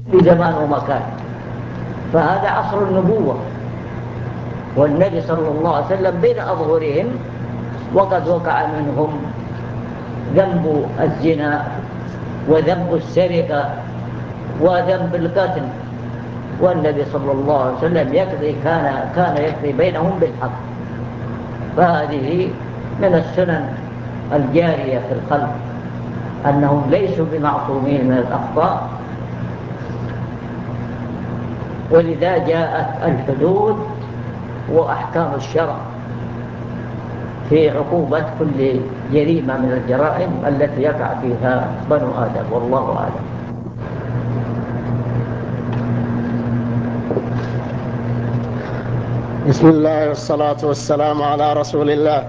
في زمان ومكان. فهذا عصر النبوة، والنبي صلى الله عليه وسلم بين أظهرهم، وقد وقع منهم ذنب الزنا وذنب السرقة وذنب القتل، والنبي صلى الله عليه وسلم كان يقضي بينهم بالحق. فهذه من السنن الجارية في الخلق، أنهم ليسوا بمعصومين من الأخطاء، ولذا جاءت الحدود وأحكام الشرع في عقوبة كل جريمة من الجرائم التي يقع فيها بنو آدم، والله أعلم. بسم الله والصلاة والسلام على رسول الله.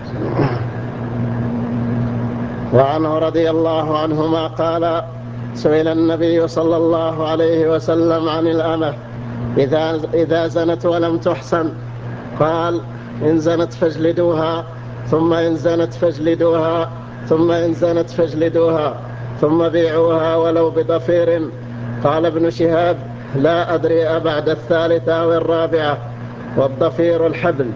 وعنه رضي الله عنهما قال: سئل النبي صلى الله عليه وسلم عن الأمة إذا زنت ولم تحسن، قال: إن زنت فاجلدوها، ثم إن زنت فاجلدوها، ثم إن زنت فاجلدوها، ثم بيعوها ولو بضفير. قال ابن شهاب: لا أدري أبعد الثالثة أو الرابعة، والضفير الحبل.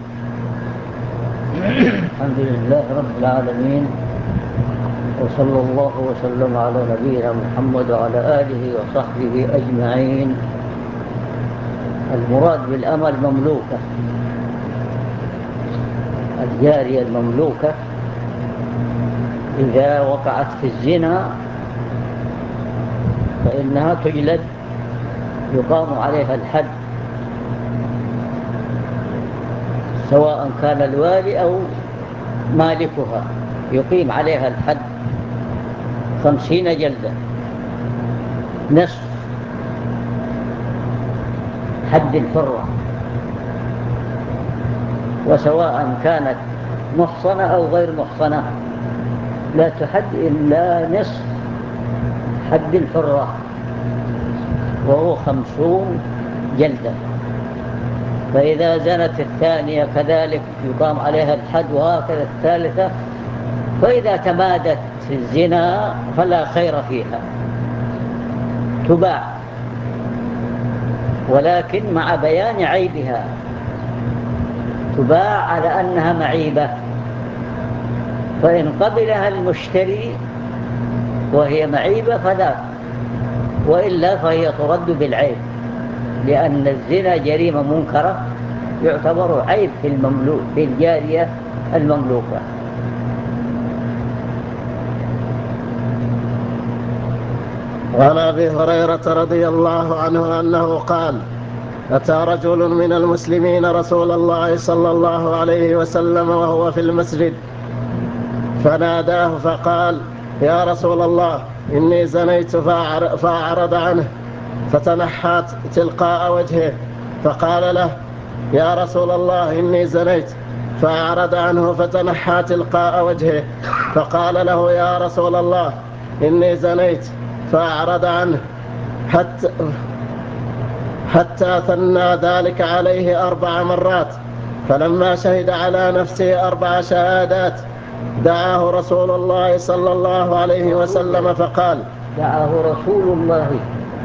الحمد لله رب العالمين، وصلى الله وسلم على نبينا محمد وعلى آله وصحبه أجمعين. المراد بالأمة المملوكة، الجارية المملوكة إذا وقعت في الزنا فإنها تجلد، يقام عليها الحد، سواء كان الوالي أو مالكها، يقيم عليها الحد 50 جلدة، نصف حد الحرة، وسواء كانت محصنة أو غير محصنة لا تحد إلا نصف حد الحرة، وهو 50 جلدة. فإذا زنت الثانية كذلك يقام عليها الحد، وهكذا الثالثة. فإذا تمادت في الزنا فلا خير فيها، تباع، ولكن مع بيان عيبها، تباع على أنها معيبة، فإن قبلها المشتري وهي معيبة فذاك، وإلا فهي ترد بالعيب، لأن الزنا جريمة منكرة، يعتبر عيب في الجارية المملوكة. وعن أبي هريرة رضي الله عنه أنه قال: أتى رجل من المسلمين رسول الله صلى الله عليه وسلم وهو في المسجد، فناداه فقال: يا رسول الله، إني زنيت، فأعرض عنه، فتنحى تلقاء وجهه، فقال له: يا رسول الله، إني زنيت، فأعرض عنه ذنحى تلقاء وجهه، فقال له: يا رسول الله، إني زنيت، فأعرض عنه حتى ثنى ذلك عليه 4 مرات، فلما شهد على نفسه 4 شهادات دعاه رسول الله صلى الله عليه وسلم فقال: دعاه رسول الله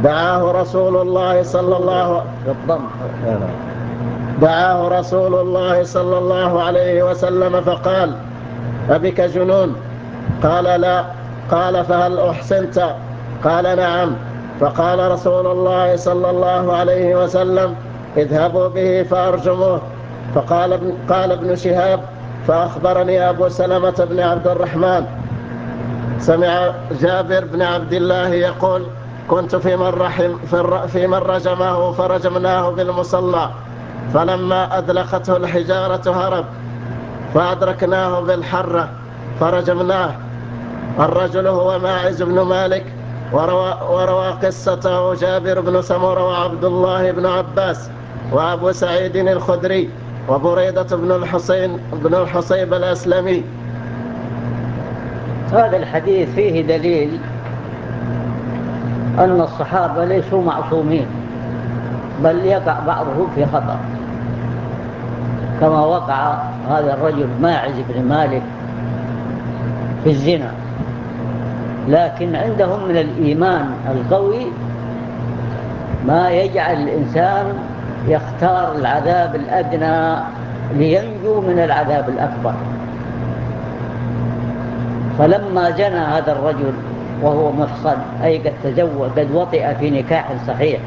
صلى الله عليه وسلم فقال: أبك جنون؟ قال: لا. قال: فهل أحسنت؟ قال: نعم. فقال رسول الله صلى الله عليه وسلم: اذهبوا به فأرجموه. قال ابن شهاب: فأخبرني أبو سلمة بن عبد الرحمن سمع جابر بن عبد الله يقول: كنت في من رجمه فرجمناه بالمصلى، فلما أذلقته الحجارة هرب، فأدركناه بالحرة فرجمناه. الرجل هو ماعز بن مالك، وروى قصته جابر بن سمرة وعبد الله بن عباس وأبو سعيد الخدري وبريدة بن الحصيب الأسلمي. هذا الحديث فيه دليل أن الصحابة ليسوا معصومين، بل يقع بعضهم في خطأ، كما وقع هذا الرجل ماعز بن مالك في الزنا، لكن عندهم من الإيمان القوي ما يجعل الإنسان يختار العذاب الأدنى لينجو من العذاب الأكبر. فلما زنى هذا الرجل وهو محصن، أي قد تزوج، قد وطئ في نكاح صحيح،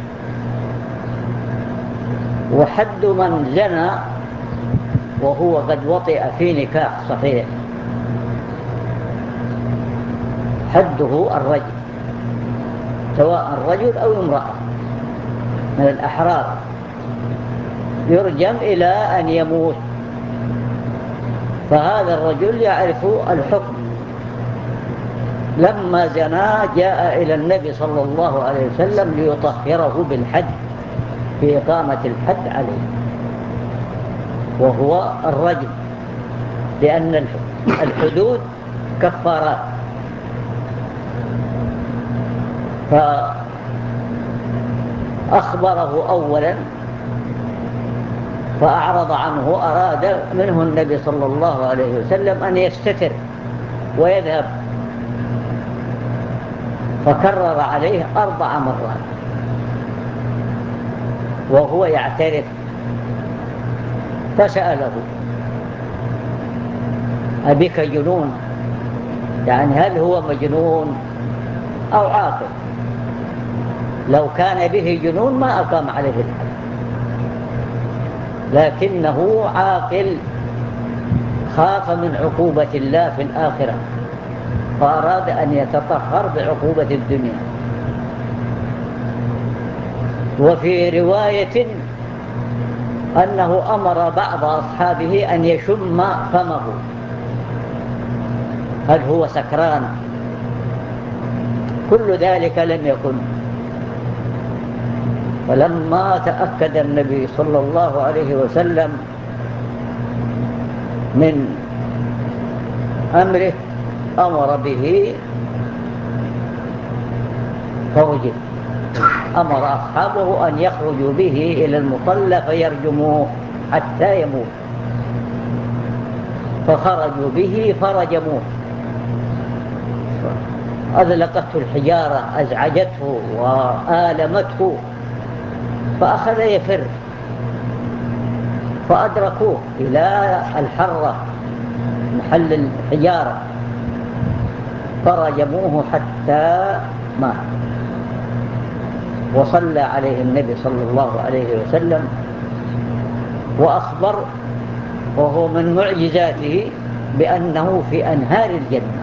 وحد من زنى وهو قد وطئ في نكاح صحيح حده الرجل، سواء الرجل أو امرأة من الأحرار، يرجم إلى أن يموت. فهذا الرجل يعرف الحكم. لما زنا جاء إلى النبي صلى الله عليه وسلم ليطهره بالحد، بإقامة الحد عليه وهو الرجم، لأن الحدود كفارات. فأخبره أولا فأعرض عنه، أراد منه النبي صلى الله عليه وسلم أن يستتر ويذهب، فكرر عليه 4 مرات وهو يعترف. فسأله: أبك جنون؟ يعني هل هو مجنون أو عاقل؟ لو كان به جنون ما أقام عليه الحد، لكنه عاقل، خاف من عقوبة الله في الآخرة، فأراد أن يتطهر بعقوبة الدنيا. وفي رواية أنه أمر بعض أصحابه أن يشم فمه هل هو سكران. كل ذلك لم يكن. فلما تأكد النبي صلى الله عليه وسلم من أمره أمر به فرجه، أمر أصحابه أن يخرجوا به إلى المصلى فيرجموه حتى يموت. فخرجوا به فرجموه، أذلقته الحجارة، أزعجته وآلمته، فأخذ يفر، فأدركوه إلى الحرة محل الحجارة فرجموه حتى مات. وصلى عليه النبي صلى الله عليه وسلم وأخبر، وهو من معجزاته، بأنه في أنهار الجنة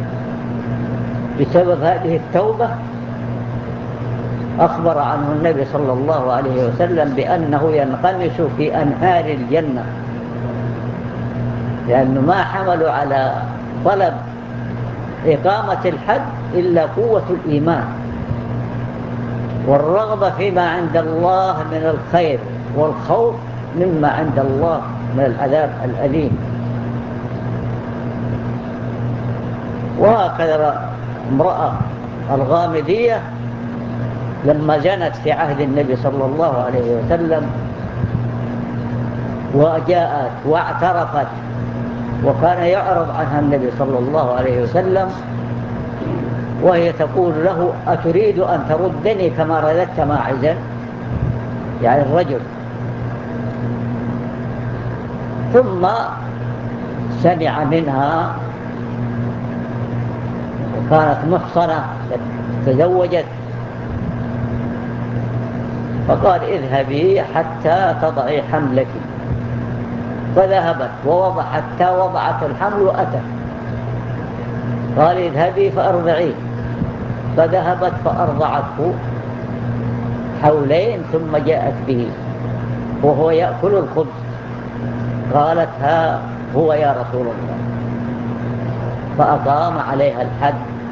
بسبب هذه التوبة. أخبر عنه النبي صلى الله عليه وسلم بأنه ينغمس في أنهار الجنة، لأنه ما حملوا على طلب إقامة الحد إلا قوة الإيمان والرغبة فيما عند الله من الخير، والخوف مما عند الله من العذاب الأليم. وهكذا امرأة الغامدية لما زنت في عهد النبي صلى الله عليه وسلم وجاءت واعترفت، وكان يعرض عنها النبي صلى الله عليه وسلم وهي تقول له: أتريد أن تردني كما رددت ماعزا؟ يعني الرجل. ثم سمع منها، وكانت محصنة تزوجت، فقال: اذهبي حتى تضعي حملك. فذهبت حتى وضعت الحمل وأتت. قال: اذهبي فأرضعيه. فذهبت فأرضعته حولين ثم جاءت به وهو يأكل الخبز. قالت: ها هو يا رسول الله. فأقام عليها الحد.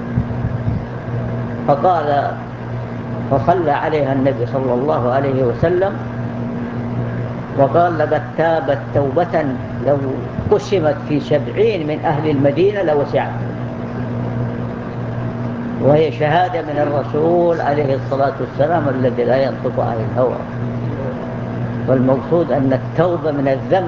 فصلى عليها النبي صلى الله عليه وسلم وقال: لقد تابت توبة لو قسمت في 70 من أهل المدينة لوسعتهم. وهي شهادة من الرسول عليه الصلاة والسلام الذي لا ينطق عن الهوى. والمقصود أن التوبة من الذنب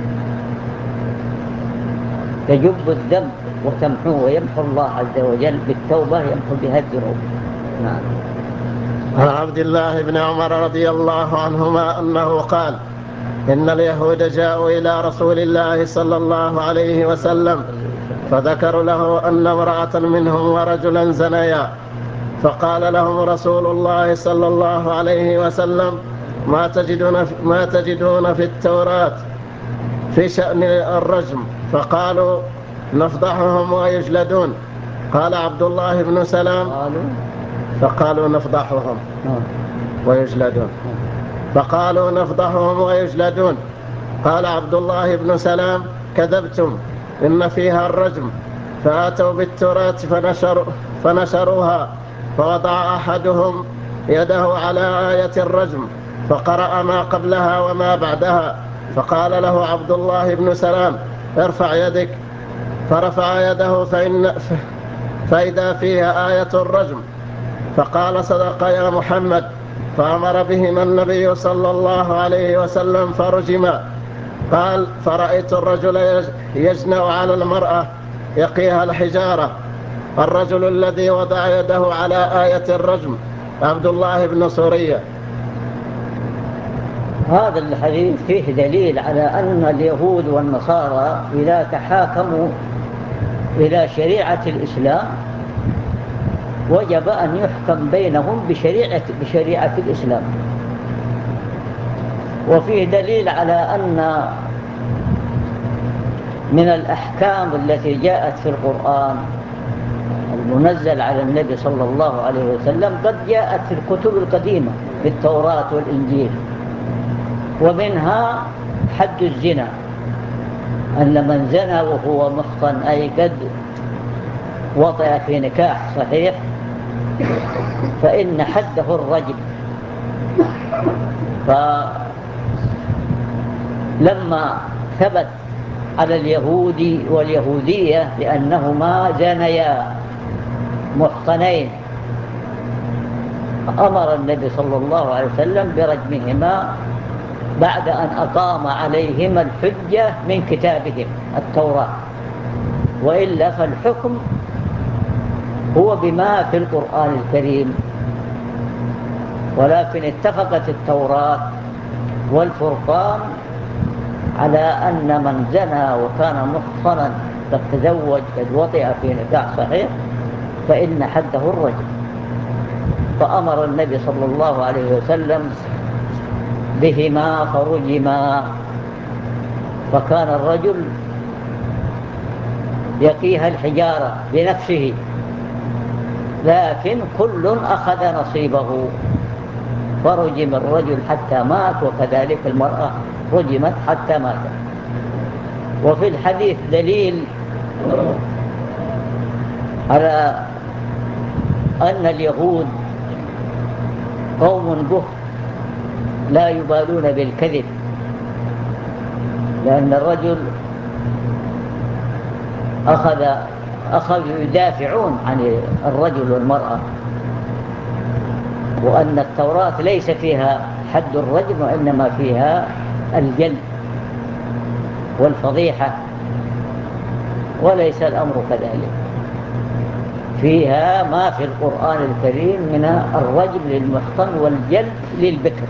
تجب الذنب وتمحوه، ويمحو الله عز وجل بالتوبة، يمحو بها الذنوب. نعم. عن عبد الله بن عمر رضي الله عنهما أنه قال: إن اليهود جاءوا إلى رسول الله صلى الله عليه وسلم فذكروا له أن امرأة منهم ورجلا زنيا، فقال لهم رسول الله صلى الله عليه وسلم: ما تجدون في التوراة في شأن الرجم؟ فقالوا: نفضحهم ويجلدون. قال عبد الله بن سلام: فقالوا: نفضحهم ويجلدون. فقالوا: نفضحهم ويجلدون. قال عبد الله بن سلام: كذبتم، إن فيها الرجم. فأتوا بالتوراة فنشروها، فوضع أحدهم يده على آية الرجم فقرأ ما قبلها وما بعدها، فقال له عبد الله بن سلام: ارفع يدك. فرفع يده فإذا فيها آية الرجم، فقال: صدق يا محمد. فأمر بهما النبي صلى الله عليه وسلم فرجما. قال: فرأيت الرجل يجنأ على المرأة يقيها الحجارة. الرجل الذي وضع يده على آية الرجم عبد الله بن سورية. هذا الحديث فيه دليل على أن اليهود والنصارى إذا تحاكموا إلى شريعة الإسلام وجب أن يحكم بينهم بشريعة الإسلام. وفيه دليل على أن من الأحكام التي جاءت في القرآن المنزل على النبي صلى الله عليه وسلم قد جاءت في الكتب القديمة في التوراة والإنجيل، ومنها حد الزنا، أن من زنى وهو محصن أي قد وطئ في نكاح صحيح فإن حده الرجم. فلما ثبت على اليهود واليهودية بأنهما زنيا محصنين أمر النبي صلى الله عليه وسلم برجمهما بعد أن أقام عليهما الحجة من كتابهم التوراة، وإلا فالحكم هو بما في القرآن الكريم. ولكن اتفقت التوراة والفرقان على أن من زنى وكان محصنا قد تزوج قد وطئ في نكاح صحيح فإن حده الرجم. فأمر النبي صلى الله عليه وسلم بهما فرجما، فكان الرجل يقيها الحجارة بنفسه، لكن كل أخذ نصيبه، فرجم الرجل حتى مات، وكذلك المرأة رجمت حتى ماتت. وفي الحديث دليل على أن اليهود قوم بهت لا يبالون بالكذب، لأن الرجل أخذوا يدافعون عن الرجل والمرأة، وأن التوراة ليس فيها حد الرجم وإنما فيها الجلد والفضيحة، وليس الأمر كذلك، فيها ما في القرآن الكريم من الرجم للمحصن والجلد للبكر.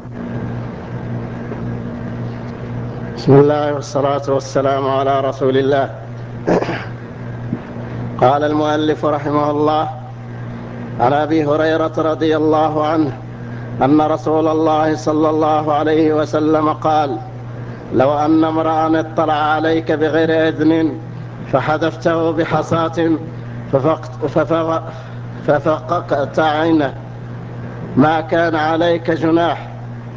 بسم الله والصلاة والسلام على رسول الله. قال المؤلف رحمه الله: عن أبي هريرة رضي الله عنه أن رسول الله صلى الله عليه وسلم قال: لو أن امرأ اطلع عليك بغير إذن فحذفته بحصاة ففققت عينه ما كان عليك جناح.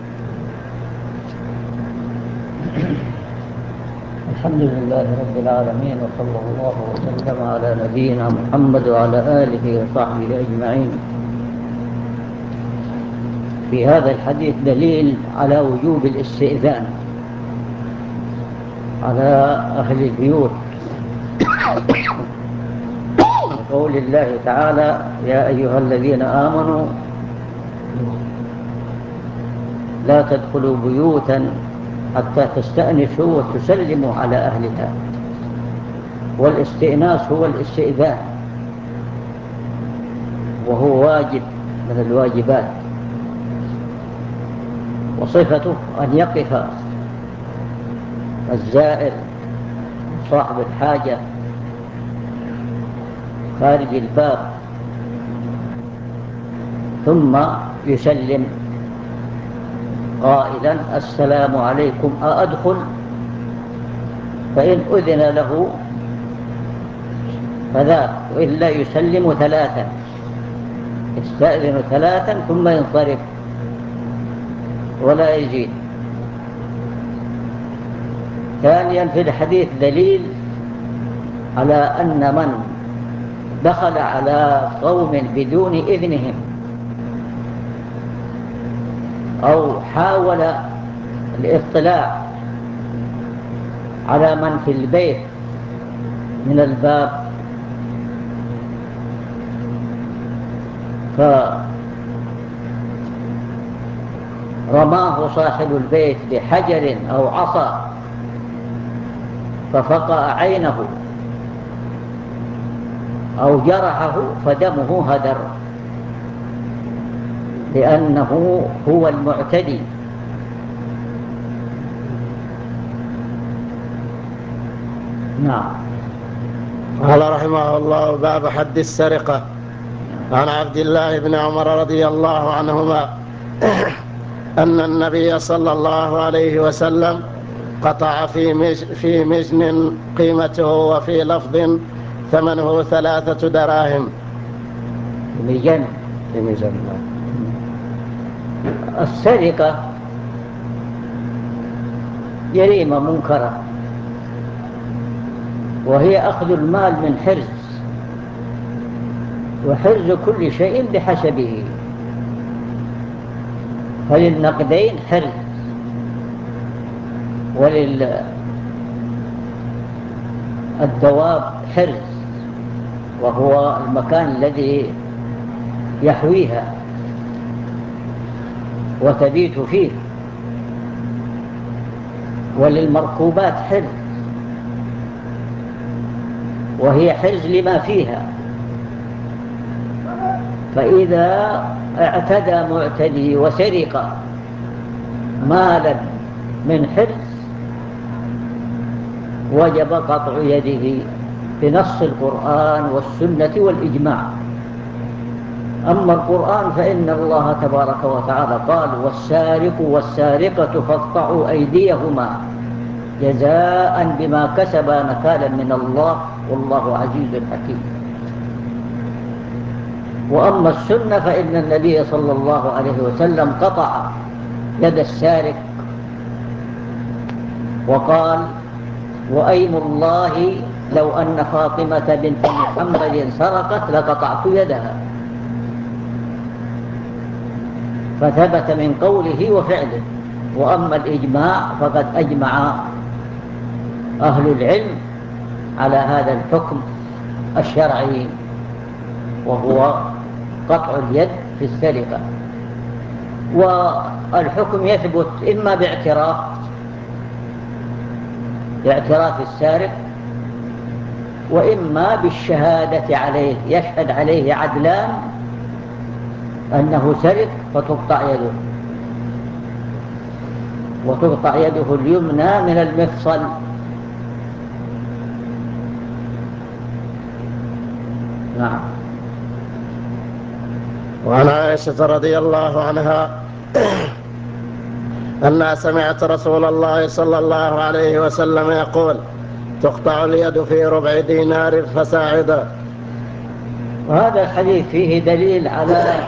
الحمد لله رب العالمين، وصلى الله وسلم على نبينا محمد وعلى آله وصحبه أجمعين. في هذا الحديث دليل على وجوب الاستئذان على أهل البيوت، قول الله تعالى: يا أيها الذين آمنوا لا تدخلوا بيوتا حتى تستأنسوا وتسلموا على أهلها. والاستئناس هو الاستئذان، وهو واجب من الواجبات، وصفته أن يقف الزائر صاحب الحاجة خارج الباب ثم يسلم قائلا السلام عليكم أأدخل؟ فإن أذن له فذاك، وإلا يسلم ثلاثا، يستأذن ثلاثا ثم ينصرف ولا يزيد. ثانيا في الحديث دليل على أن من دخل على قوم بدون إذنهم أو حاول الاطلاع على من في البيت من الباب فرماه صاحب البيت بحجر أو عصا ففقأ عينه أو جرحه فدمه هدر، لأنه هو المعتدي. نعم. قال رحمه الله: باب حد السرقة. عن عبد الله بن عمر رضي الله عنهما أن النبي صلى الله عليه وسلم قطع في مجن قيمته، وفي لفظ ثمنه 3 دراهم. في مجن. السرقة جريمة منكرة، وهي أخذ المال من حرز، وحرز كل شيء بحسبه، فللنقدين حرز وللدواب حرز، وهو المكان الذي يحويها وتبيت فيه، وللمركوبات حرز، وهي حرز لما فيها. فإذا اعتدى معتدي وسرق مالا من حرز وجب قطع يده بنص القرآن والسنة والإجماع. أما القرآن فإن الله تبارك وتعالى قال: والسارق والسارقة فاقطعوا أيديهما جزاء بما كسبا نكالا من الله والله عزيز حكيم. وأما السنة فإن النبي صلى الله عليه وسلم قطع يد السارق وقال: وأيم الله لو أن فاطمة بنت محمد سرقت لقطعت يدها. فثبت من قوله وفعله. وأما الإجماع فقد أجمع أهل العلم على هذا الحكم الشرعي، وهو قطع اليد في السرقة. والحكم يثبت إما باعتراف السارق، وإما بالشهادة عليه، يشهد عليه عدلان أنه سرق فتقطع يده، وتقطع يده اليمنى من المفصل. نعم. وعن عائشة رضي الله عنها أنها سمعت رسول الله صلى الله عليه وسلم يقول: تقطع اليد في ربع دينار فساعدا. وهذا الحديث فيه دليل على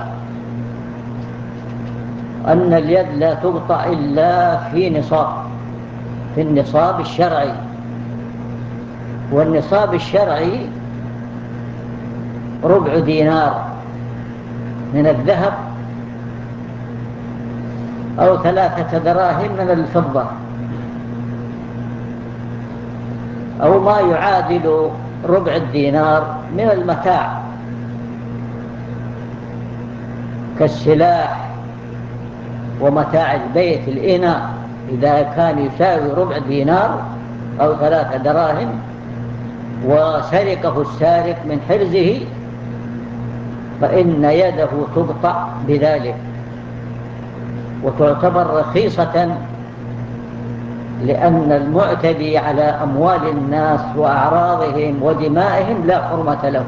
أن اليد لا تقطع إلا في النصاب الشرعي. والنصاب الشرعي ربع دينار من الذهب، أو 3 دراهم من الفضة، أو ما يعادل ربع الدينار من المتاع كالسلاح ومتاع البيت، الإناء، إذا كان يساوي ربع دينار أو 3 دراهم وسرقه السارق من حرزه فإن يده تقطع بذلك. وتعتبر رخيصة، لأن المعتدي على أموال الناس وأعراضهم ودمائهم لا حرمة له.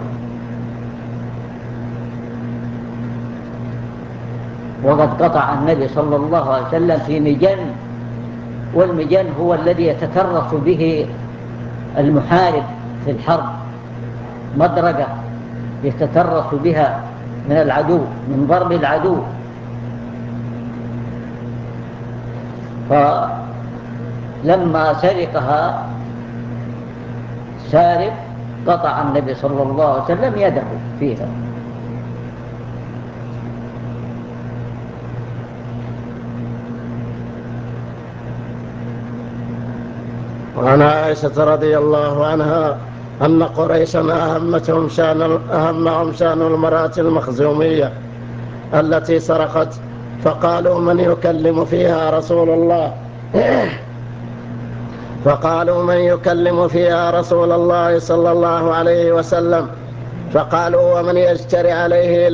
وقد قطع النبي صلى الله عليه وسلم في مجن، والمجن هو الذي يتترس به المحارب في الحرب، مدرجة يتترس بها من العدو، من ضرب العدو. فلما سرقها سارق قطع النبي صلى الله عليه وسلم يده فيها. وعن عائشة رضي الله عنها أن قريشا أهمهم شأن المرأة المخزومية التي سرقت، فقالوا من يكلم فيها رسول الله صلى الله عليه وسلم. فقالوا ومن يجتري عليه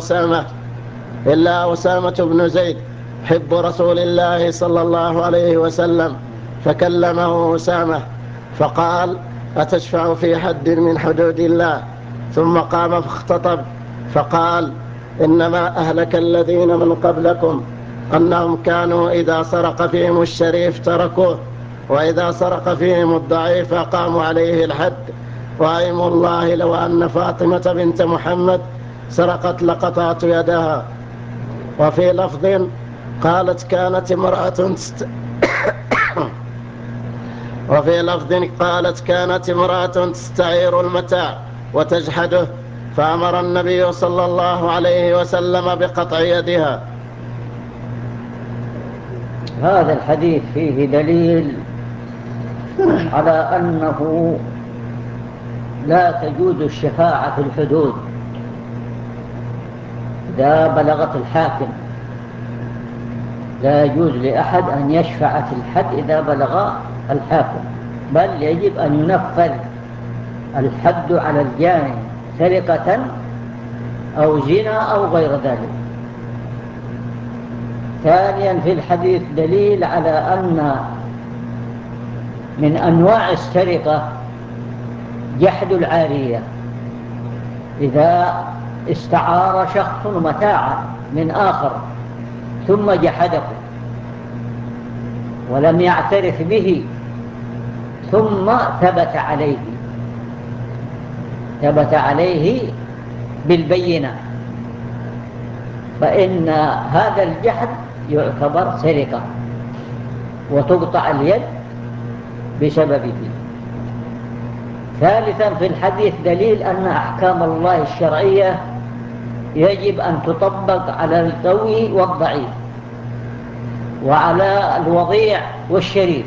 إلا أسامة بن زيد حب رسول الله صلى الله عليه وسلم. فكلمه أسامة فقال أتشفع في حد من حدود الله؟ ثم قام فاختطب فقال إنما أهلك الذين من قبلكم أنهم كانوا إذا سرق فيهم الشريف تركوه، وإذا سرق فيهم الضعيف أقاموا عليه الحد. وأيم الله لو أن فاطمة بنت محمد سرقت لقطعت يدها. وفي لفظ قالت كانت امرأة تستعير المتاع وتجحده، فأمر النبي صلى الله عليه وسلم بقطع يدها. هذا الحديث فيه دليل على أنه لا تجوز الشفاعة في الحدود إذا بلغت الحاكم. لا يجوز لأحد أن يشفع في الحد إذا بلغ الحاكم، بل يجب أن ينفذ الحد على الجاني سرقة أو زنا أو غير ذلك. ثانيا، في الحديث دليل على أن من أنواع السرقة جحد العارية. إذا استعار شخص متاعا من آخر ثم جحده ولم يعترف به ثم ثبت عليه بالبينة، فإن هذا الجحد يعتبر سرقة وتقطع اليد بسببه. ثالثا، في الحديث دليل أن أحكام الله الشرعية يجب أن تطبق على القوي والضعيف وعلى الوضيع والشريف،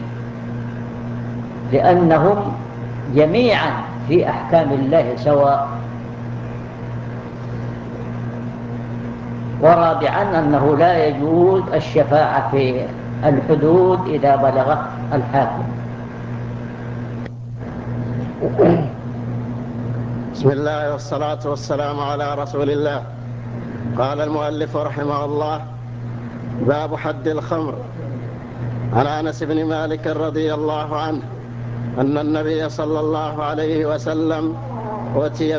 لأنهم جميعا في أحكام الله سواء. ورابعا، أنه لا يجوز الشفاعة في الحدود إذا بلغت الحاكم. بسم الله والصلاة والسلام على رسول الله. قال المؤلف رحمه الله: باب حد الخمر. عن أنس بن مالك رضي الله عنه أن النبي صلى الله عليه وسلم أتي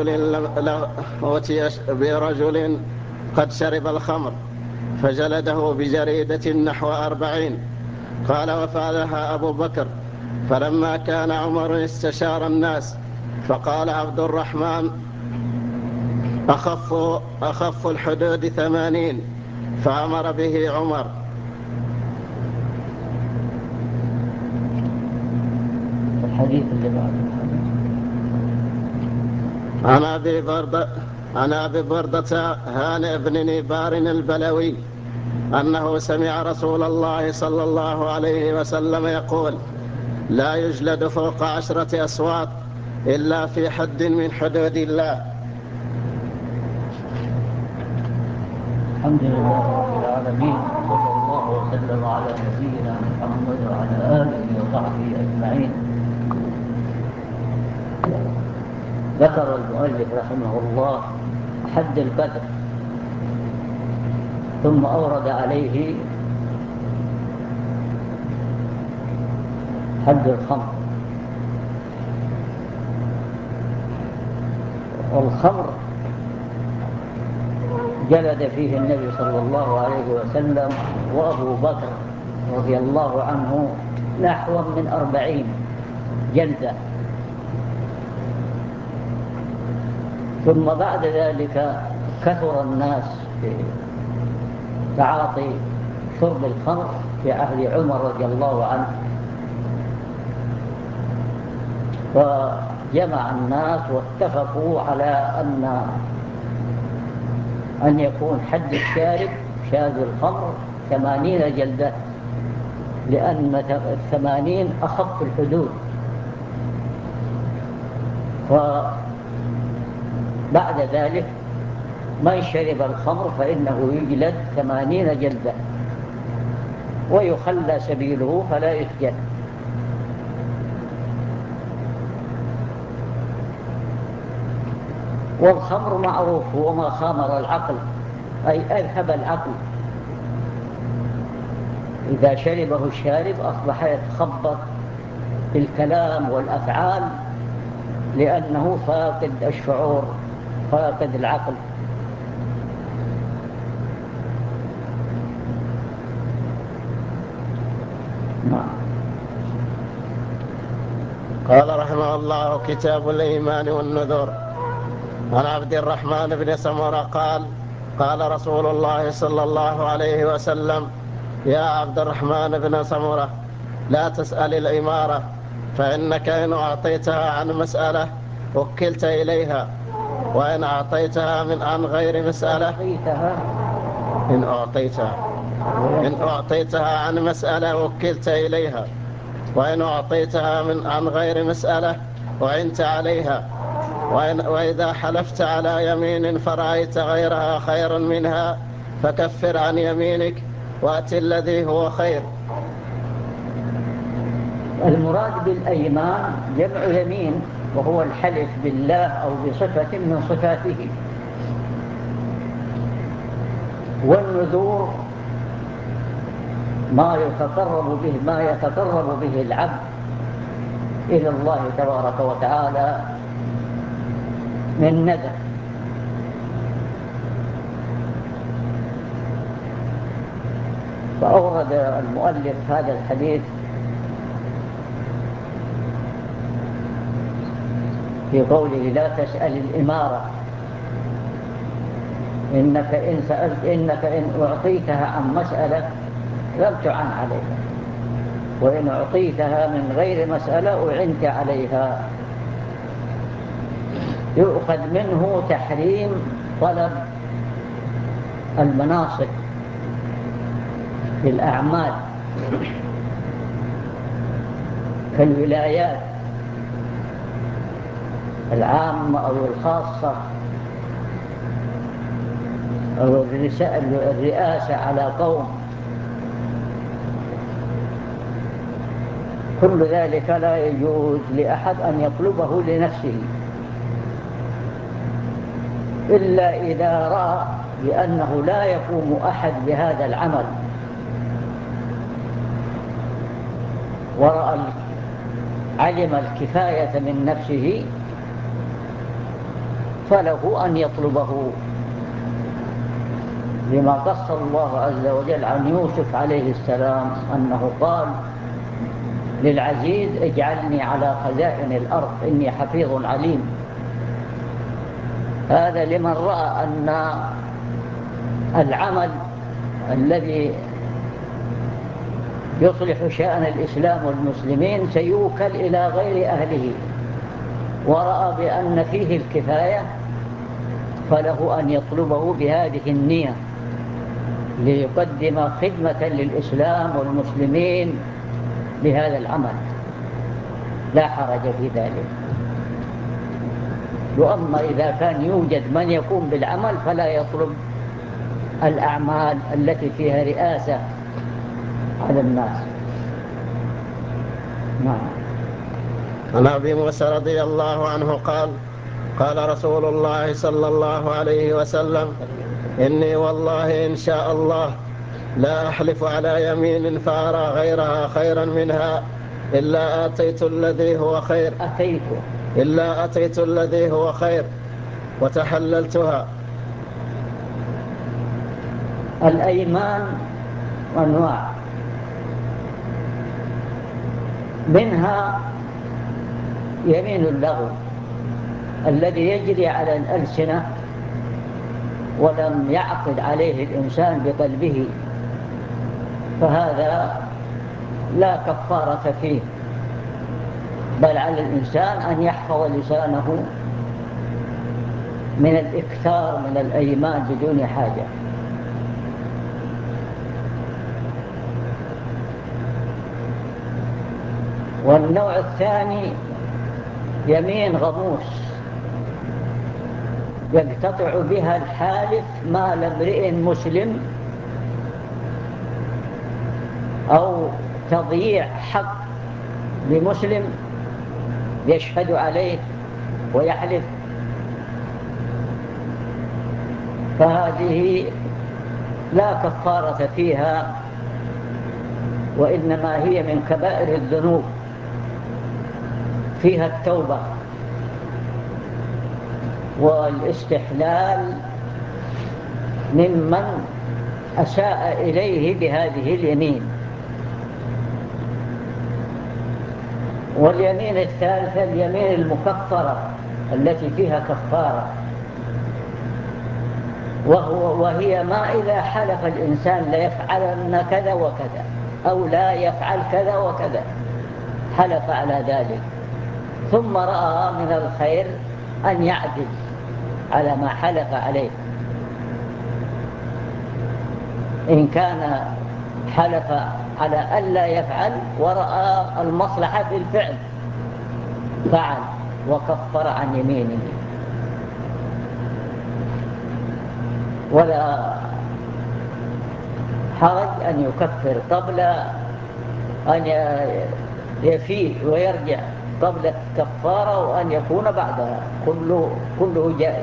برجل قد شرب الخمر فجلده بجريدة نحو 40. قال: وفعلها أبو بكر. فلما كان عمر استشار الناس فقال عبد الرحمن: أخف الحدود 80. فأمر به عمر. الحديث اللي بعده عن أبي بردة هانئ بن نيبار البلوي أنه سمع رسول الله صلى الله عليه وسلم يقول: لا يجلد فوق 10 أصوات إلا في حد من حدود الله. الحمد لله رب العالمين، صلى الله وسلم على نبينا محمد وعلى آله وصحبه أجمعين. ذكر المؤلف رحمه الله حد القدر، ثم أورد عليه حد الخمر. والخمر جلد فيه النبي صلى الله عليه وسلم وأبو بكر رضي الله عنه نحو من 40 جلدة. ثم بعد ذلك كثر الناس في تعاطي شرب الخمر في عهد عمر رضي الله عنه، فجمع الناس واتفقوا على أن يكون حد الشارب شارب الخمر 80 جلدة، لأن 80 أخف الحدود. وبعد ذلك من شرب الخمر فإنه يجلد 80 جلدة ويخلى سبيله فلا يسجن. والخمر معروف هو ما خامر العقل، أي أذهب العقل. إذا شربه الشارب أصبح يتخبط في الكلام والأفعال، لأنه فاقد الشعور، فاقد العقل. قال رحمه الله: كتاب الإيمان والنذور. عن عبد الرحمن بن سمرة قال: قال رسول الله صلى الله عليه وسلم: يا عبد الرحمن بن سمرة، لا تسأل الإمارة، فإنك إن أعطيتها عن مسألة وكلت إليها، وإن أعطيتها عن غير مسألة إن أعطيتها عن مسألة وكلت إليها، وإن أعطيتها عن غير مسألة وعنت عليها، وإذا حلفت على يمين فرأيت غيرها خيرا منها فكفر عن يمينك وأت الذي هو خير. المراد بالأيمان جمع يمين، وهو الحلف بالله أو بصفة من صفاته. والنذور ما يتقرب به العبد إلى الله تبارك وتعالى من نذر. فأورد المؤلف هذا الحديث في قوله: لا تسأل الإمارة، إنك إن أعطيتها عن مسألة لم تعن عليها، وإن أعطيتها من غير مسألة أعنت عليها. يؤخذ منه تحريم طلب المناصب في الأعمال كالولايات العامة أو الخاصة أو الرئاسة على قوم. كل ذلك لا يجوز لأحد أن يطلبه لنفسه، إلا إذا رأى بأنه لا يقوم أحد بهذا العمل، ورأى علم الكفاية من نفسه، فله أن يطلبه، لما قص الله عز وجل عن يوسف عليه السلام أنه قال للعزيز: اجعلني على خزائن الأرض إني حفيظ عليم. هذا لمن رأى أن العمل الذي يصلح شأن الإسلام والمسلمين سيوكل إلى غير أهله، ورأى بأن فيه الكفاية، فله أن يطلبه بهذه النية ليقدم خدمة للإسلام والمسلمين بهذا العمل، لا حرج في ذلك. وأما إذا كان يوجد من يقوم بالعمل فلا يطلب الأعمال التي فيها رئاسة على الناس. نعم. عن أبي موسى رضي الله عنه قال: قال رسول الله صلى الله عليه وسلم: إني والله إن شاء الله لا أحلف على يمين فأرى غيرها خيرا منها إلا أتيت الذي هو خير وتحللتها. الأيمان أنواع، منها يمين اللغو الذي يجري على الألسنة ولم يعقد عليه الإنسان بقلبه، فهذا لا كفارة فيه، بل على الإنسان أن يحفظ لسانه من الإكثار من الأيمان بدون حاجة. والنوع الثاني يمين غموس يقتطع بها الحالف مال امرئ مسلم أو تضييع حق لمسلم يشهد عليه ويحلف، فهذه لا كفارة فيها، وإنما هي من كبائر الذنوب، فيها التوبة والاستحلال ممن أساء إليه بهذه اليمين. واليمين الثالثة اليمين المكفرة التي فيها كفارة، وهي ما إذا حلف الإنسان ليفعلن كذا وكذا أو لا يفعل كذا وكذا، حلف على ذلك ثم رأى من الخير أن يعدل على ما حلف عليه. إن كان حلف على ألا يفعل ورأى المصلحة في الفعل فعل وكفر عن يمينه، ولا حرج أن يكفر قبل أن يفيء ويرجع قبل الكفارة، وأن يكون بعدها، كله جائز.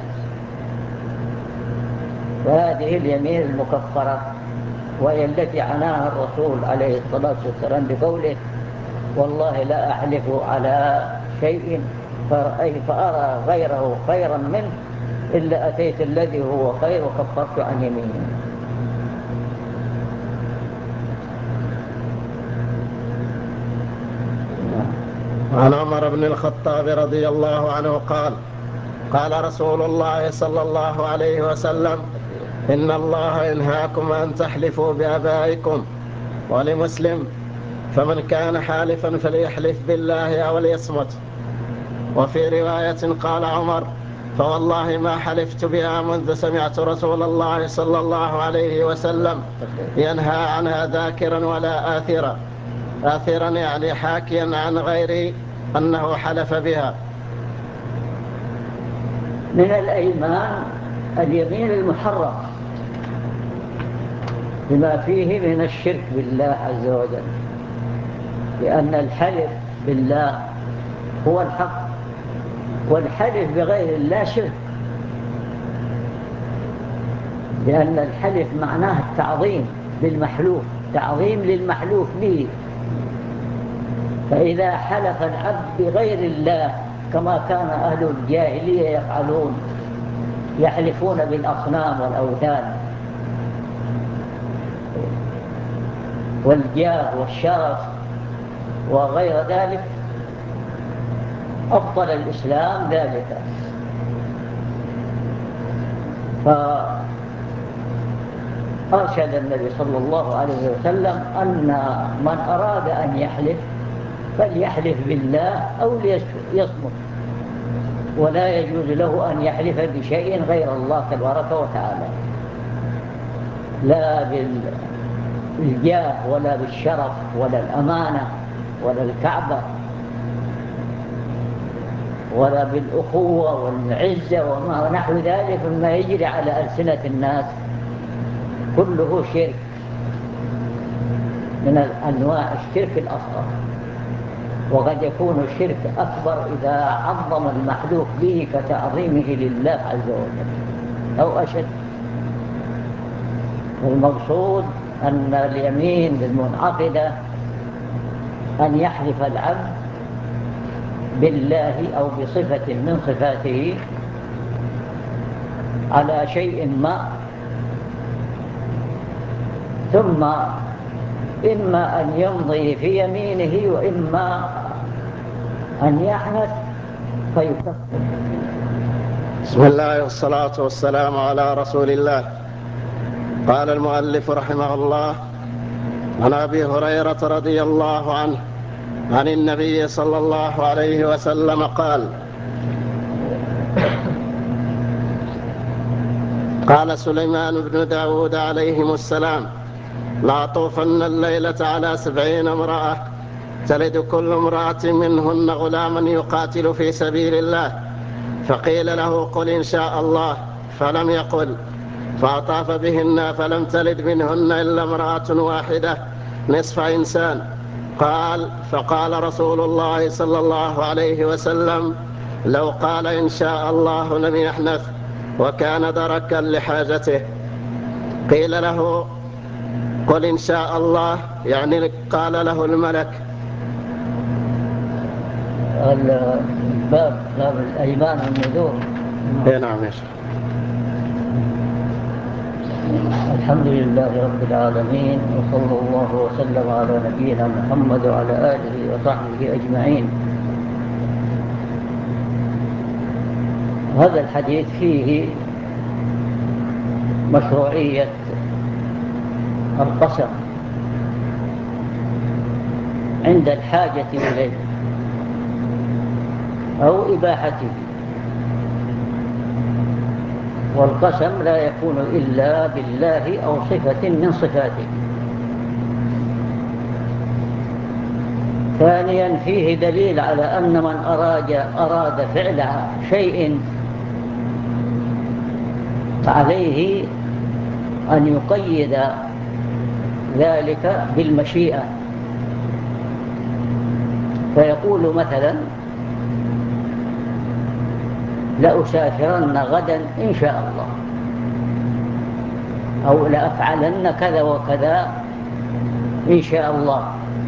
وهذه اليمين المكفرة وهي التي عناها الرسول عليه الصلاة والسلام بقوله: والله لا أحلف على شيء فأرى غيره خيرا منه إلا أتيت الذي هو خير وكفرت عن يمينه. عن عمر بن الخطاب رضي الله عنه قال: قال رسول الله صلى الله عليه وسلم: إن الله ينهاكم أن تحلفوا بآبائكم. ولمسلم: فمن كان حالفا فليحلف بالله أو ليصمت. وفي رواية قال عمر: فوالله ما حلفت بها منذ سمعت رسول الله صلى الله عليه وسلم ينهى عنها ذاكرا ولا آثرا. آثرا يعني حاكيا عن غيره أنه حلف بها. من الأيمان اليمين المحرم بما فيه من الشرك بالله عز وجل، لأن الحلف بالله هو الحق، والحلف بغير الله شرك، لأن الحلف معناه التعظيم بالمحلوف، تعظيم للمحلوف به. فإذا حلف العبد بغير الله كما كان أهل الجاهلية يفعلون، يحلفون بالأصنام والأوثان والجاه والشرف وغير ذلك، أبطل الإسلام ذلك. فأرشد النبي صلى الله عليه وسلم أن من أراد أن يحلف فليحلف بالله أو ليصمت، ولا يجوز له أن يحلف بشيء غير الله تبارك وتعالى، لا بالجاه ولا بالشرف ولا الأمانة ولا الكعبة ولا بالأخوة والعزة وما نحو ذلك مما يجري على ألسنة الناس، كله شرك من أنواع الشرك الأصغر. وقد يكون الشرك أكبر إذا عظم المحلوف به كتعظيمه لله عز وجل أو أشد. والمقصود أن اليمين المنعقدة أن يحلف العبد بالله أو بصفة من صفاته على شيء ما، ثم إما أن يمضي في يمينه وإما أن يحنث فيكفر. بسم الله والصلاة والسلام على رسول الله. قال المؤلف رحمه الله: عن أبي هريرة رضي الله عنه عن النبي صلى الله عليه وسلم قال: قال سليمان بن داود عليهم السلام: لا طوفن الليلة على 70 امرأة تلد كل امرأة منهن غلاما يقاتل في سبيل الله، فقيل له: قل إن شاء الله، فلم يقل، فأطاف بهن فلم تلد منهن إلا امرأة واحدة نصف إنسان. فقال رسول الله صلى الله عليه وسلم: لو قال إن شاء الله لم يحنث، وكان دركا لحاجته. قيل له: قل إن شاء الله، يعني قال له الملك. باب الأيمان والنذور. نعم يا شيخ. الحمد لله رب العالمين، وصلى الله وسلم على نبينا محمد وعلى آله وصحبه أجمعين. هذا الحديث فيه مشروعية القسم عند الحاجة إليه أو إباحته، والقسم لا يكون إلا بالله أو صفة من صفاته. ثانيا فيه دليل على أن من أراد فعل شيء عليه أن يقيد ذلك بالمشيئة، فيقول مثلا: لأسافرن غدا إن شاء الله، أو لأفعلن كذا وكذا إن شاء الله،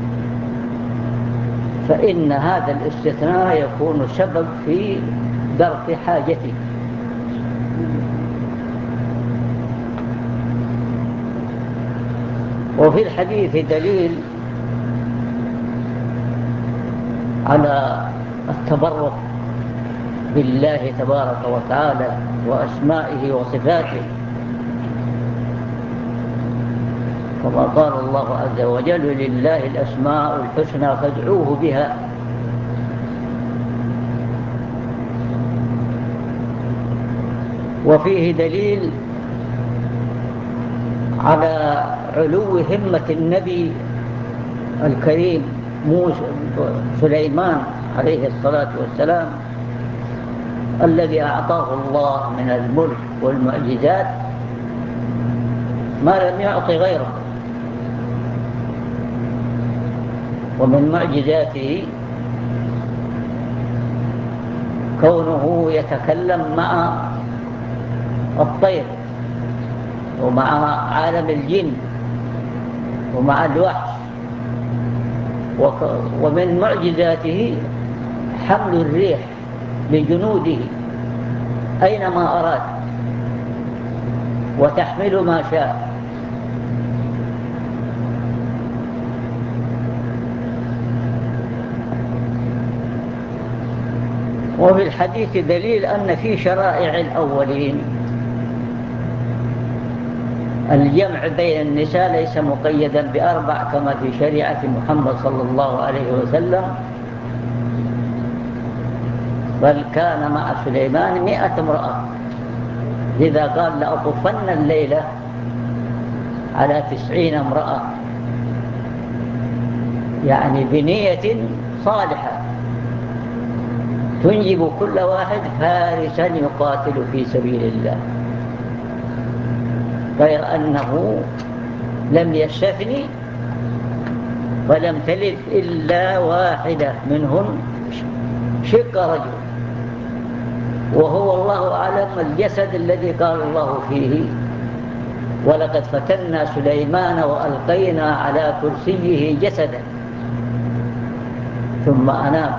فإن هذا الاستثناء يكون سبب في درك حاجته. وفي الحديث دليل على التبرك بالله تبارك وتعالى وأسمائه وصفاته، كما قال الله عز وجل: لله الأسماء الحسنى فادعوه بها. وفيه دليل على علو همة النبي الكريم سليمان عليه الصلاة والسلام، الذي أعطاه الله من الملك والمعجزات ما لم يعط غيره. ومن معجزاته كونه يتكلم مع الطير ومع عالم الجن ومع الوحش. ومن معجزاته حمل الريح لجنوده أينما أراد وتحمل ما شاء. وفي الحديث دليل أن في شرائع الأولين الجمع بين النساء ليس مقيدا ب4 كما في شريعة محمد صلى الله عليه وسلم، بل كان مع سليمان 100 امرأة، لذا قال: لأطوفن الليلة على 90 امرأة، يعني بنية صالحة تنجب كل واحد فارسا يقاتل في سبيل الله، غير أنه لم يستثني فلم تلد إلا واحدة منهن شق رجل، وهو الله أعلم الجسد الذي قال الله فيه: ولقد فتنا سليمان وألقينا على كرسيه جسدا ثم أناب.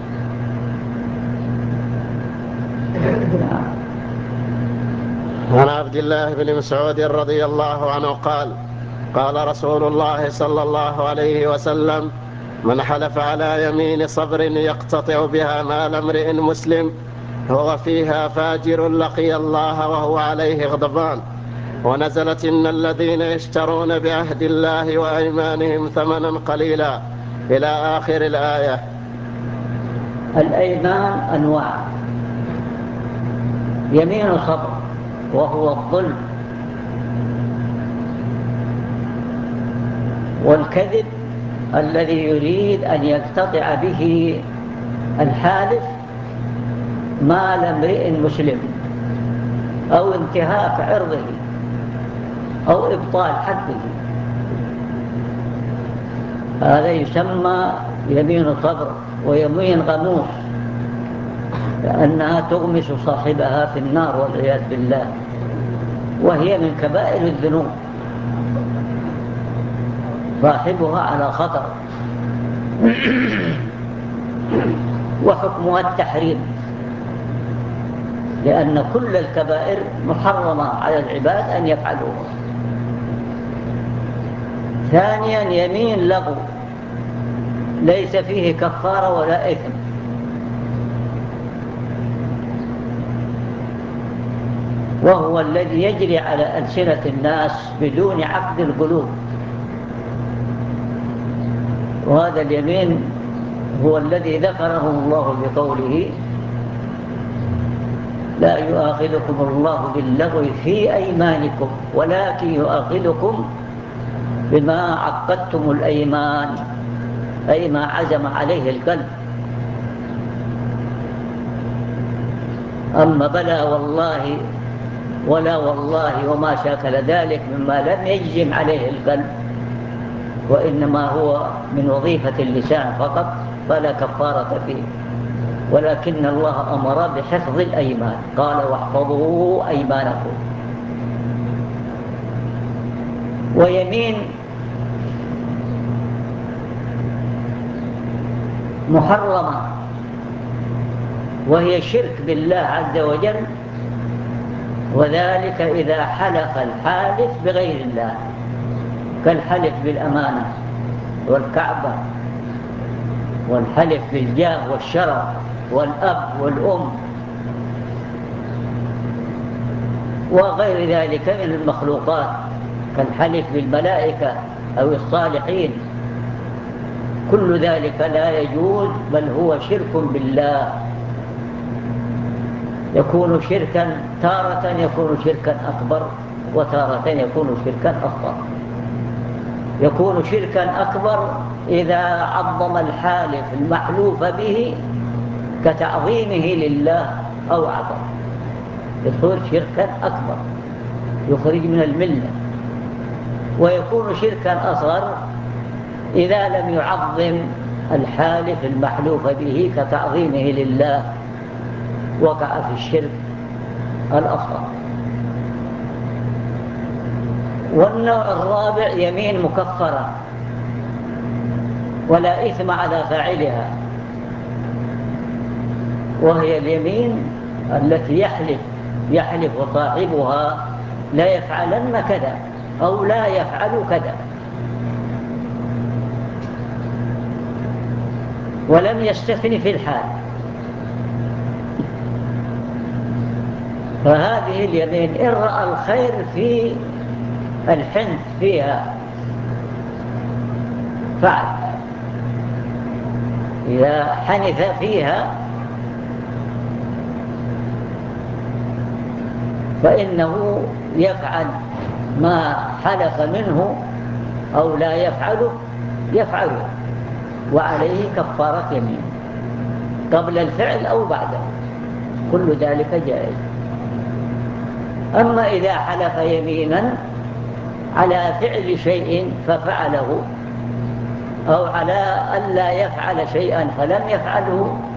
عن عبد الله بن مسعود رضي الله عنه قال: قال رسول الله صلى الله عليه وسلم: من حلف على يمين صبر يقتطع بها مال امرئ مسلم هو فيها فاجر لقي الله وهو عليه غضبان. ونزلت: إن الذين يشترون بعهد الله وأيمانهم ثمنا قليلا إلى آخر الآية. الأيمان أنواع: يمين صبر وهو الظلم، والكذب الذي يريد أن يقتطع به الحالف مال امرئ مسلم أو انتهاك عرضه أو إبطال حقه، هذا يسمى يمين صبر ويمين غموس، لأنها تغمس صاحبها في النار والعياذ بالله، وهي من كبائر الذنوب، صاحبها على خطر. وحكمها التحريم، لأن كل الكبائر محرمة على العباد أن يفعلوها. ثانيا: يمين لغو ليس فيه كفارة ولا إثم، وهو الذي يجري على ألسنة الناس بدون عقد القلوب، وهذا اليمين هو الذي ذكره الله بقوله: لا يؤاخذكم الله باللغو في أيمانكم ولكن يؤاخذكم بما عقدتم الأيمان، أي ما عزم عليه القلب. أما بلى والله ولا والله وما شاكل ذلك مما لم يجزم عليه القلب وإنما هو من وظيفة اللسان فقط فلا كفارة فيه، ولكن الله أمر بحفظ الأيمان، قال: واحفظوا أيمانكم. ويمين محرمة وهي شرك بالله عز وجل، وذلك إذا حلف الحالف بغير الله، كالحلف بالأمانة والكعبة، والحلف بالجاه والشرف والأب والأم وغير ذلك من المخلوقات، كالحلف بالملائكة أو الصالحين. كل ذلك لا يجوز، بل هو شرك بالله، يكون شركا تارة، يكون شركا أكبر، وتارة يكون شركا أصغر. يكون شركا أكبر إذا عظم الحالف المحلوف به كتعظيمه لله أو عظم، يكون شركا أكبر يخرج من الملة. ويكون شركا أصغر إذا لم يعظم الحالف المحلوف به كتعظيمه لله، وقع في الشرك الأصغر. والنوع الرابع يمين مكفرة ولا إثم على فاعلها، وهي اليمين التي يحلف صاحبها: لا يفعلن كذا أو لا يفعل كذا، ولم يستثن في الحال. فهذه اليمين إن رأى الخير في الحنث فيها فعل، إذا حنث فيها فإنه يفعل ما حلف منه أو لا يفعله، وعليه كفارة يمين قبل الفعل أو بعده، كل ذلك جائز. أما إذا حلف يمينا على فعل شيء ففعله أو على ألا يفعل شيئا فلم يفعله